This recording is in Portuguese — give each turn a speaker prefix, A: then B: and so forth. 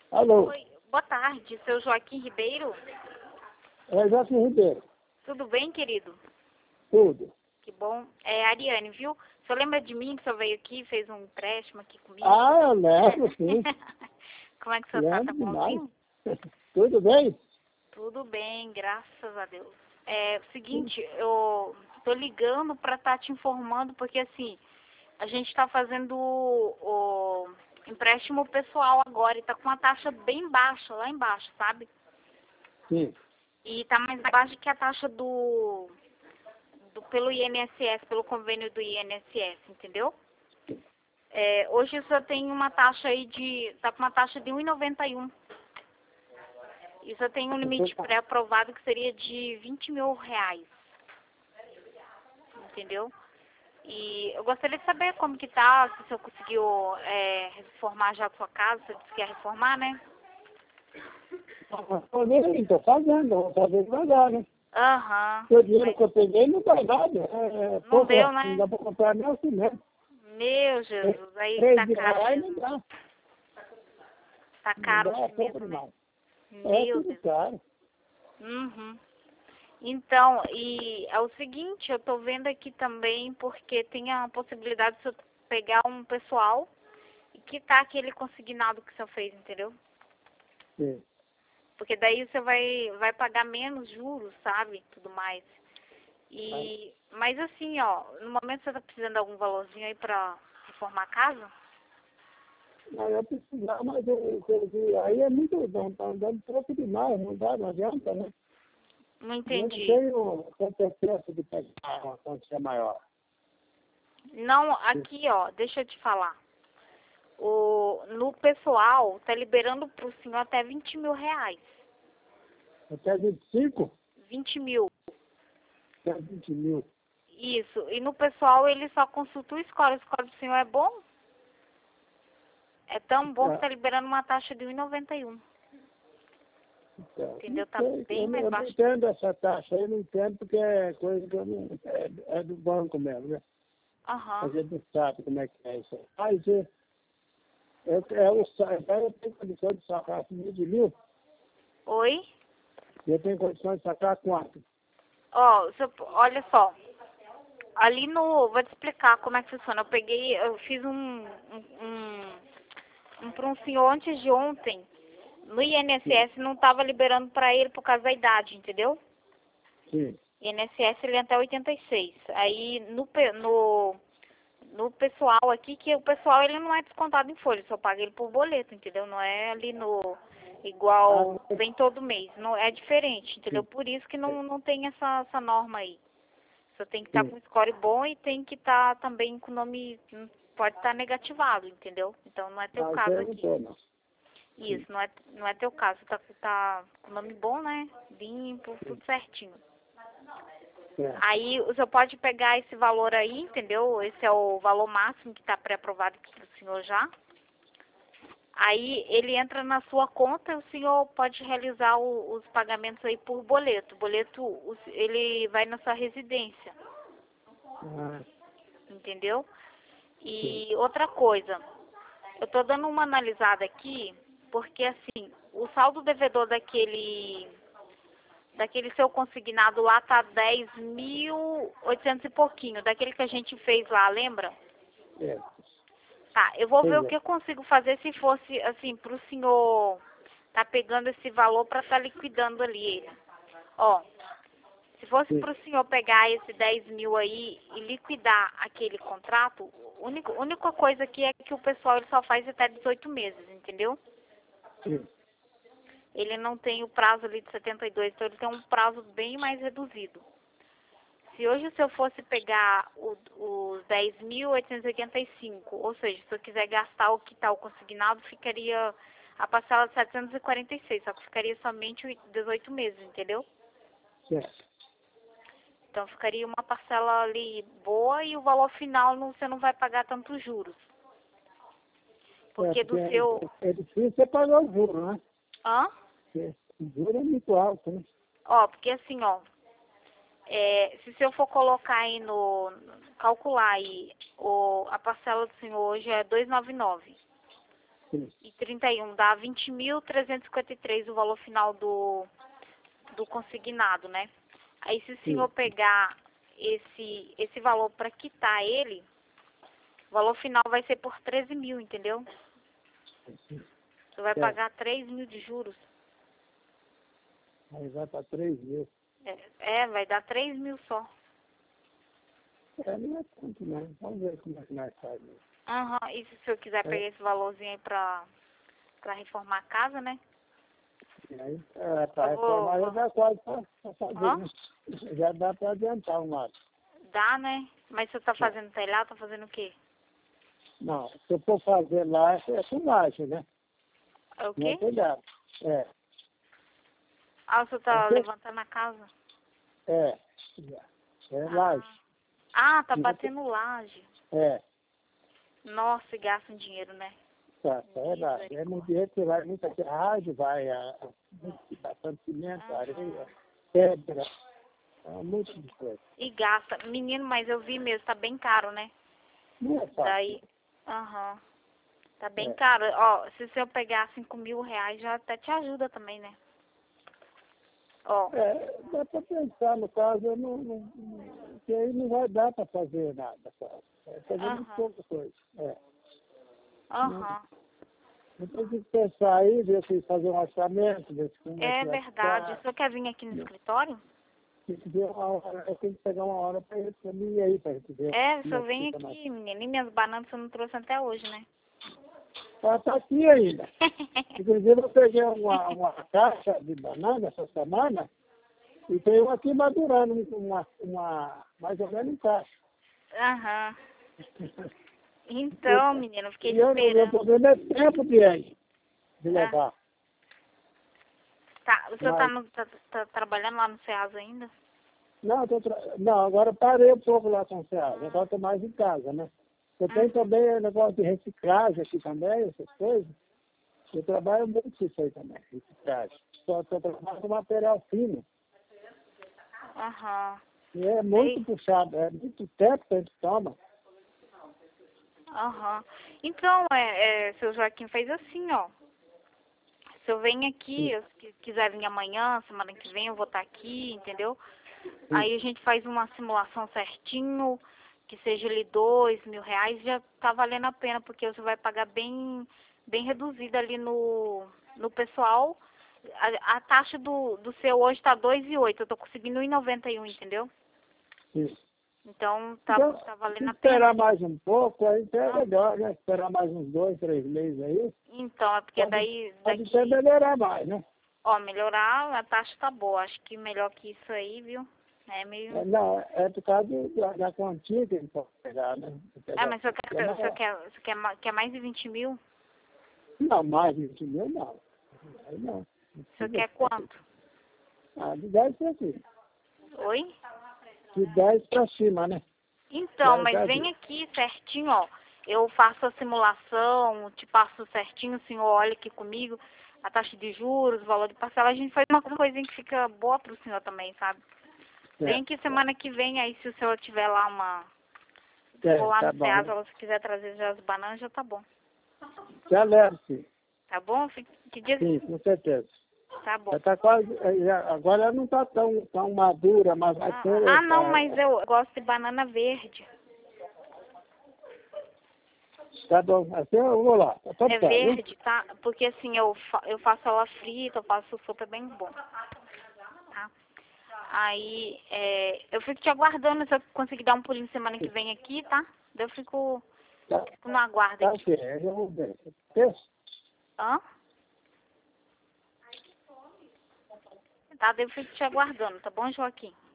A: Alô,
B: Oi, boa tarde, seu Joaquim Ribeiro.
A: é Joaquim Ribeiro.
B: Tudo bem, querido?
A: Tudo.
B: Que bom. É a Ariane, viu? O senhor lembra de mim que o senhor veio aqui, fez um empréstimo aqui comigo?
A: Ah, eu lembro, sim.
B: Como é que o senhor tá? Tá
A: Lembro demais.
B: bonzinho?
A: Tudo bem?
B: Tudo bem, graças a Deus. É o seguinte, eu tô ligando pra estar te informando, porque assim, a gente tá fazendo o empréstimo pessoal agora e tá com uma taxa bem baixa, lá embaixo, sabe?
A: Sim.
B: E tá mais baixa que a taxa pelo INSS, pelo convênio do INSS, entendeu? Hoje só tem uma taxa aí tá com uma taxa de 1,91. E só tem um limite pré-aprovado que seria de 20 mil reais, entendeu? E eu gostaria de saber como que tá, se o senhor conseguiu reformar já a sua casa, você disse que ia reformar, né?
A: Estou fazendo, vou fazer devagar, né?
B: Aham.
A: O dinheiro que eu peguei não dá nada. É
B: Não
A: pouco,
B: deu,
A: não
B: né?
A: dá para comprar nem o cimento.
B: Meu Jesus, aí tá caro
A: R$3 não
B: mesmo.
A: dá.
B: Tá
A: Não
B: caro
A: dá, é pouco
B: mesmo, né?
A: demais. É
B: Meu
A: tudo
B: Deus.
A: caro.
B: Uhum. Então, e é o seguinte, eu tô vendo aqui também porque tem a possibilidade de você pegar um pessoal e quitar aquele consignado que você fez, entendeu?
A: Sim.
B: Porque daí você vai pagar menos juros, sabe? Tudo mais. Mas assim, ó, no momento você tá precisando de algum valorzinho aí pra reformar a casa?
A: Mas eu precisava, mas aí é muito bom, tá andando pouco demais, não dá, não adianta, né?
B: Não
A: Eu não
B: entendi.
A: tenho competência de pegar uma quantia maior.
B: Não, aqui, ó, deixa eu te falar. No pessoal, tá liberando pro senhor até 20 mil reais.
A: Até 25,
B: 20 mil.
A: até 20 mil.
B: Isso. E no pessoal, ele só consulta o score. O score do senhor é bom? É tão bom que
A: Tá,
B: tá liberando uma taxa de 1,91.
A: tá.
B: Entendeu? Tá
A: Eu
B: bem mais
A: eu não
B: baixo.
A: entendo essa taxa, eu não entendo porque é coisa que eu não. É do banco mesmo, né? A
B: Aham.
A: gente não sabe como é que é isso. Mas eu tenho condição de sacar acima de mil,
B: Oi?
A: eu tenho condição de sacar quanto?
B: Ó, olha só. Ali no... Vou te explicar como é que funciona. Eu fiz pra um senhor antes de ontem. No
A: Sim,
B: INSS não tava liberando pra ele por causa da idade, entendeu?
A: sim,
B: INSS ele é até 86. Aí no pessoal aqui, que o pessoal ele não é descontado em folha, só paga ele por boleto, entendeu? Não é ali no
A: ah,
B: igual vem todo mês, não é diferente, entendeu?
A: sim,
B: Por isso que não tem essa norma aí. Só tem que estar
A: sim.
B: com score bom e tem que estar também com nome, não pode estar negativado, entendeu? Então não é teu
A: Ah, isso
B: caso
A: eu não
B: aqui.
A: estou, não. Sim.
B: Isso, não é teu caso, tá com nome bom, né? Limpo, tudo certinho.
A: É.
B: Aí o senhor pode pegar esse valor aí, entendeu? Esse é o valor máximo que está pré-aprovado aqui para o senhor já. Aí ele entra na sua conta e o senhor pode realizar os pagamentos aí por boleto. O boleto, ele vai na sua residência,
A: Ah,
B: entendeu?
A: sim,
B: E outra coisa, eu tô dando uma analisada aqui, porque assim, o saldo devedor daquele seu consignado lá tá 10.800 e pouquinho, daquele que a gente fez lá, lembra?
A: é.
B: Tá, eu vou ver
A: Pois
B: o
A: é.
B: que eu consigo fazer se fosse, assim, pro senhor tá pegando esse valor pra tá liquidando ali ele. Ó, se fosse
A: Sim,
B: pro senhor pegar esse 10 mil aí e liquidar aquele contrato, única coisa aqui é que o pessoal ele só faz até 18 meses, entendeu?
A: sim.
B: Ele não tem o prazo ali de 72, então ele tem um prazo bem mais reduzido. Se hoje se eu fosse pegar os 10.885, ou seja, se eu quiser gastar o que está o consignado, ficaria a parcela de 746, só que ficaria somente 18 meses, entendeu?
A: Certo.
B: Então ficaria uma parcela ali boa e o valor final você não vai pagar tantos juros.
A: É,
B: Porque
A: porque
B: do seu...
A: é difícil você pagar o juro, né?
B: Hã?
A: Porque o juro é muito alto, né?
B: Ó, porque assim, ó, se eu for colocar aí calcular aí, a parcela do senhor hoje é 299.
A: Sim.
B: e 31 dá 20.353 o valor final do consignado, né? Aí se o senhor pegar esse valor para quitar ele, o valor final vai ser por 13 mil, entendeu? Você vai pagar 3 mil de juros.
A: Aí vai para 3 mil.
B: Vai dar 3 mil só.
A: Não é tanto, não. Vamos ver como é que nós fazemos.
B: E se o senhor quiser pegar esse valorzinho aí pra reformar a casa, né?
A: E aí, para reformar já dá quase para fazer. Né? Já dá para adiantar um lado.
B: Dá, né? Mas você tá fazendo telhado, tá fazendo o quê?
A: Não, se eu for fazer lá, é com laje, né?
B: É o
A: Não é
B: quê?
A: telhado.
B: O senhor tá levantando a casa?
A: É laje.
B: Tá batendo laje. Nossa, e gasta um dinheiro, né?
A: É laje. É no dia que vai muita ferragem, vai bastante cimento, areia, pedra, muito de coisa.
B: E gasta. Menino, mas eu vi mesmo, tá bem caro, né?
A: Não é fácil.
B: Daí, tá bem caro. Ó, se o senhor pegar 5 mil reais, já até te ajuda também, né? Ó.
A: Dá para pensar, no caso, que aí não vai dar para fazer nada, sabe? Fazer muito pouca coisa. Não tem que pensar aí, ver se fazer um orçamento, ver se como
B: É
A: que vai
B: verdade.
A: ficar.
B: O senhor quer vir aqui no escritório?
A: Tem que ver uma hora, eu tenho que pegar uma hora para mim aí, para gente ver.
B: O senhor vem aqui, menino. E minhas bananas você não trouxe até hoje, né?
A: Tá aqui ainda. Inclusive, eu peguei uma caixa de banana essa semana e tem uma aqui madurando, mais ou menos em caixa.
B: Então, menino, eu fiquei
A: E o meu
B: esperando.
A: problema é tempo de levar.
B: Tá, o senhor tá trabalhando lá no Ceasa ainda?
A: Não, agora parei um pouco lá com o Ceasa. Agora estou mais em casa, né? Eu tenho também negócio de reciclagem aqui também, essas coisas. Eu trabalho muito com isso aí também, reciclagem. Só estou trabalhando com material fino. E é muito puxado, é muito tempo que a gente toma.
B: Então, seu Joaquim fez assim, ó. Se eu venho aqui, se quiser vir amanhã, semana que vem, eu vou estar aqui, entendeu? Aí a gente faz uma simulação certinho, que seja ali 2 mil reais, já tá valendo a pena, porque você vai pagar bem reduzida ali no pessoal. A taxa do seu hoje tá 2,8, eu tô conseguindo 1,91, entendeu? Então tá valendo a pena.
A: Esperar mais um pouco, aí é melhor, né? Esperar mais uns 2, 3 meses aí.
B: Então, é porque daqui...
A: Pode até melhorar mais, né?
B: Melhorar, a taxa tá boa. Acho que melhor que isso aí, viu? É meio...
A: Não, é por causa da quantia que ele pode pegar, né?
B: Mas você quer mais de 20 mil?
A: Não, mais de 20 mil não. Aí não.
B: Você quer quanto?
A: De 10 para cima.
B: Oi?
A: De 10 para cima, né?
B: Então, mas vem aqui certinho, ó. Eu faço a simulação, te passo certinho, o senhor olha aqui comigo, a taxa de juros, o valor de parcela, a gente faz uma coisinha que fica boa pro senhor também, sabe? Vem aqui semana que vem, aí se o senhor tiver lá for lá no Ceasa, se quiser trazer já as bananas, já tá bom.
A: Já levo, sim.
B: Tá bom? Que dia...
A: Sim, com certeza.
B: Tá bom.
A: Já tá quase, agora ela não está tão madura, mas vai ter...
B: não, mas eu gosto de banana verde.
A: Tá bom, assim eu vou lá.
B: É verde, tá? Porque assim, eu faço ela frita, eu faço sopa bem bom. Tá? Aí, eu fico te aguardando, se eu conseguir dar um pulinho semana que vem aqui, tá? Daí eu fico no aguardo aqui.
A: Tá, ok, eu vou ver.
B: Hã? Tá, daí eu fico te aguardando, tá bom, Joaquim?